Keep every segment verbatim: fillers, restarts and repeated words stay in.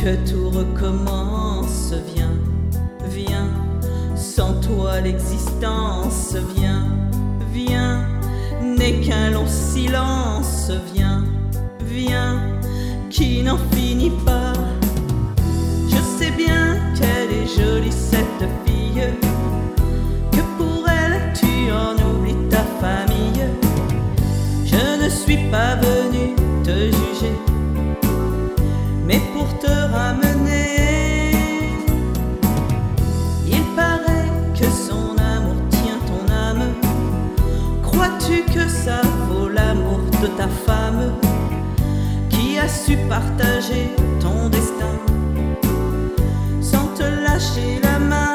que tout recommence. Viens, viens, sans toi l'existence. Viens, viens, n'est qu'un long silence. Viens, viens, qui n'en finit pas. Je sais bien qu'elle est jolie cette fille, que pour elle tu en oublies ta famille. Je ne suis pas venu te juger, mais pour te ramener. Il paraît que son amour tient ton âme. Crois-tu que ça vaut l'amour de ta femme, qui a su partager ton destin sans te lâcher la main?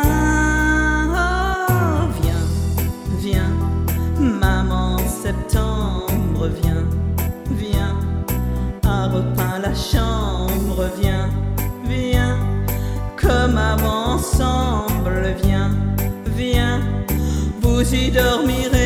Oh, viens, viens, maman septembre, viens, viens, a repeint la chambre. Viens, viens, comme avant ensemble. Viens, viens, vous y dormirez.